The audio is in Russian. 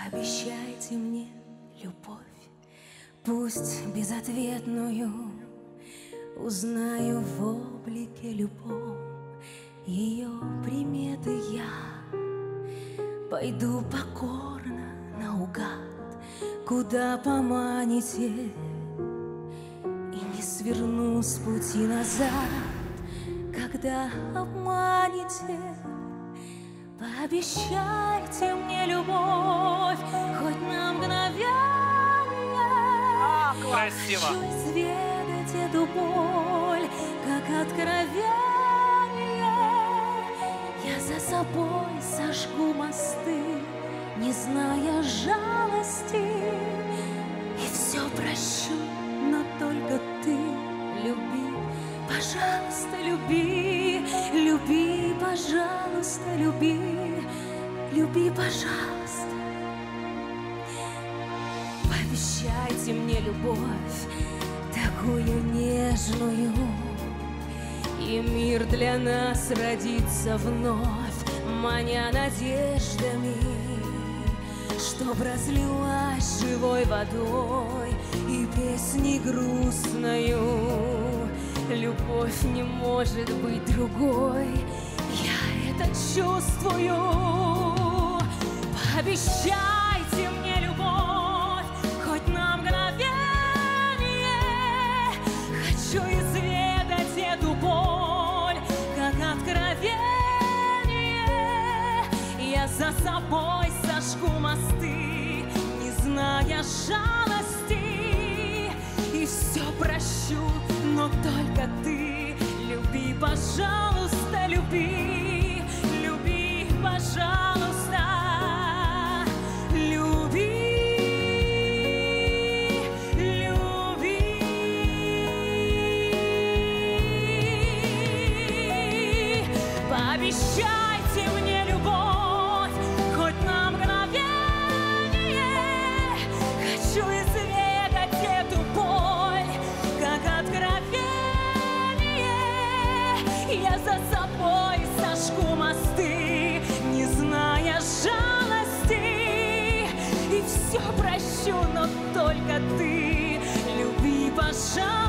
Пообещайте мне любовь, пусть безответную, узнаю в облике любовь ее приметы я. Пойду покорно наугад, куда поманите, и не сверну с пути назад, когда обманете. Пообещайте мне любовь, хоть на мгновение. Красиво. Хочу изведать эту боль, как откровение. Я за собой сожгу мосты, не зная жалости, и все прощу, но только ты люби, пожалуйста, люби, люби, пожалуйста, люби, люби, пожалуйста. Пообещайте мне любовь, такую нежную, и мир для нас родится вновь, маня надеждами, чтоб разлилась живой водой и песней грустною. Любовь не может быть другой, я это чувствую. Пообещайте мне любовь, хоть на мгновение. Хочу изведать эту боль, как откровение. Я за собой сожгу мосты, не зная жалости, и все прощу, но только ты люби, пожалуйста, люби, люби, пожалуйста, люби, люби. Пообещайте мне любовь, хоть на мгновение. Хочу изведать эту боль, как откровение. Я за собой сожгу мосты, не зная жалости, и все прощу, но только ты люби, пожалуйста.